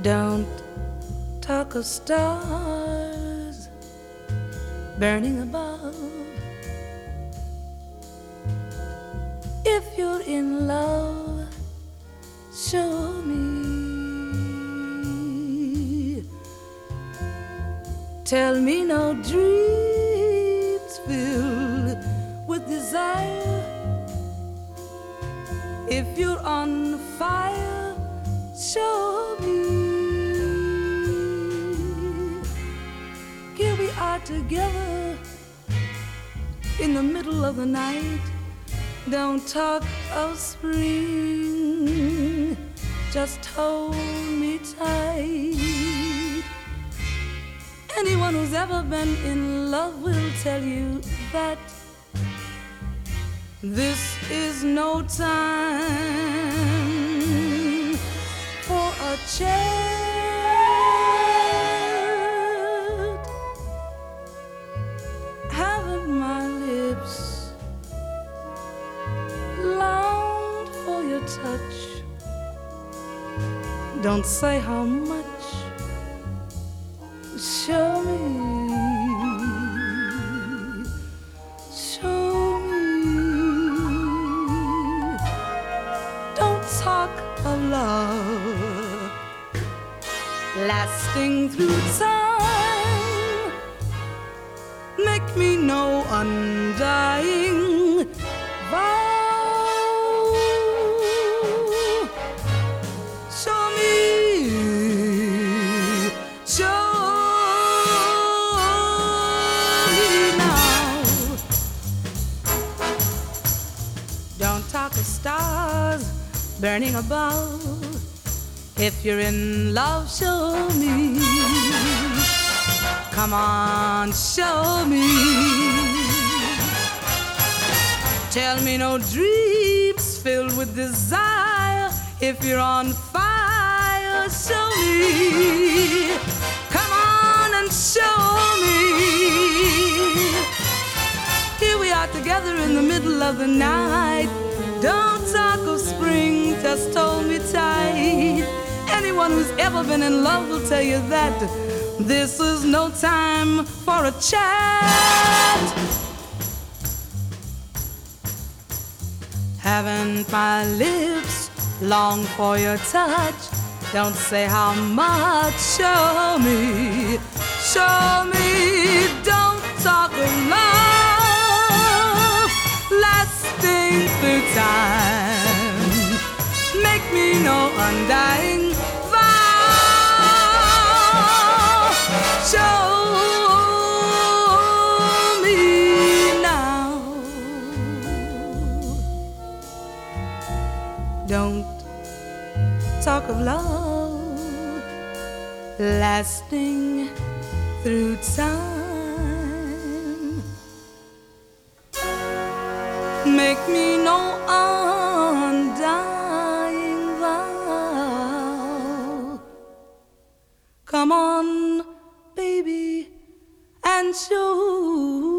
Don't talk of stars burning above. If you're in love, show me. Tell me no dreams filled with desire. If you're on fire, show me. Here we are together in the middle of the night. Don't talk of spring, just hold me tight. Anyone who's ever been in love will tell you that this is no time for a chat. Haven't my lips longed for your touch? Don't say how much. Show me. Show me. Don't talk of love lasting through time. Make me no undying vow. Show me. Show me now. Don't talk of stars burning above. If you're in love, show me. Come on, show me. Tell me no dreams filled with desire. If you're on fire, show me. Come on and show me. Here we are together in the middle of the night. Don't talk of spring, just hold me tight. Anyone who's ever been in love will tell you that this is no time for a chat. Haven't my lips long for your touch? Don't say how much. Show me. Show me. Don't talk of love lasting through time. Make me no undying vow. Show me now. Don't talk of love lasting through time. Make me no undying vow. Come on, baby, and show